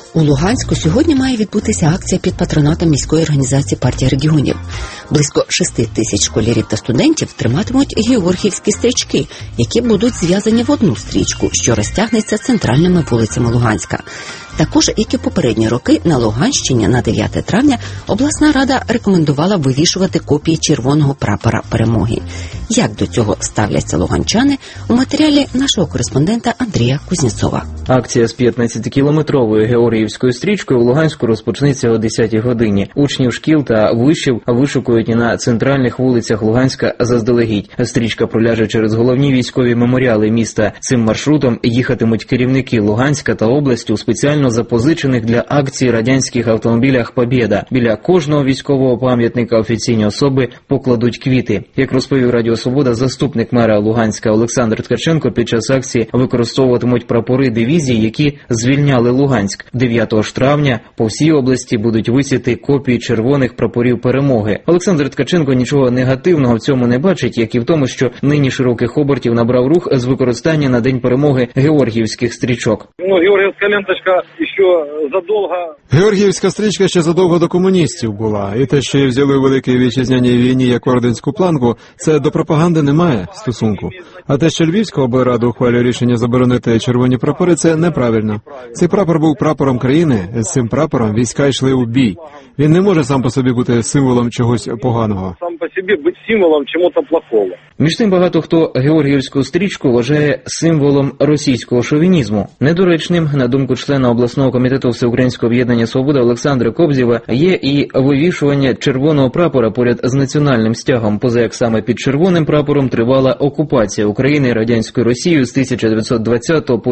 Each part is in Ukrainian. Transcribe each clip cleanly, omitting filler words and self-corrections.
У Луганську сьогодні має відбутися акція під патронатом міської організації «Партія регіонів». Близько 6 тисяч школярів та студентів триматимуть георгіївські стрічки, які будуть зв'язані в одну стрічку, що розтягнеться центральними вулицями Луганська. Також, як і попередні роки, на Луганщині на 9 травня обласна рада рекомендувала вивішувати копії червоного прапора перемоги. Як до цього ставляться луганчани, у матеріалі нашого кореспондента Андрія Кузнєцова. Акція з 15-кілометровою георгіївською стрічкою в Луганську розпочнеться о 10-й годині. Учнів шкіл та вишів вишукують на центральних вулицях Луганська заздалегідь. Стрічка проляже через головні військові меморіали міста. Цим маршрутом їхатимуть керівники Луганська та області у спеціально запозичених для акції радянських автомобілях «Побєда». Біля кожного військового пам'ятника офіційні особи покладуть квіти. Як розповів Радіо Свобода, заступник мера Луганська Олександр Ткаченко, під час акції використовуватимуть прапори дивізії, які звільняли Луганськ. 9 травня по всій області будуть висіти копії червоних прапорів перемоги. Олександр Ткаченко нічого негативного в цьому не бачить, як і в тому, що нині широких обертів набрав рух з використання на День перемоги георгіївських стрічок. Георгіївська ленточка ще задовго... Георгіївська стрічка ще задовго до комуністів була. І те, що її взяли у Великій Вітчизняній війні як орденську планку, це до пропаганди немає стосунку. А те, що Львівська облрада ухвалює рішення заборонити червоні прапори, це неправильно. Цей прапор був прапором країни, з цим прапором війська йшли у бій. Він не може сам по собі бути символом чогось поганого. Сам по собі бути символом чогось плохого. Між тим, багато хто георгіївську стрічку вважає символом російського шовінізму. Недоречним, на думку члена обласного комітету Всеукраїнського об'єднання «Свобода» Олександра Кобзєва, є і вивішування червоного прапора поряд з національним стягом, поза як саме під червоним прапором тривала окупація України радянською Росією з 1920 по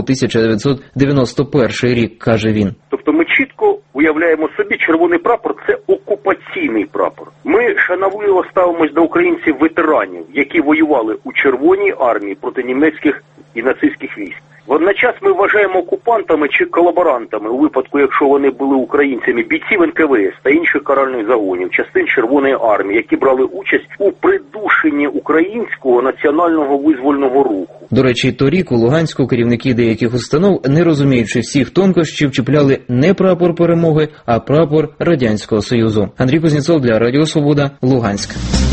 1991 рік, каже він. Тобто ми чітко уявляємо собі, червоний прапор – це окупаційний прапор. Ми шанобливо ставимось до українців-ветеранів, які воювали у Червоній армії проти німецьких і нацистських військ. Водночас ми вважаємо окупантами чи колаборантами, у випадку, якщо вони були українцями, бійців НКВС та інших каральних загонів, частин Червоної армії, які брали участь у придушенні українського національного визвольного руху. До речі, торік у Луганську керівники деяких установ, не розуміючи всіх тонкощів, чіпляли не прапор перемоги, а прапор Радянського Союзу. Андрій Кузнєцов для Радіо Свобода, Луганськ.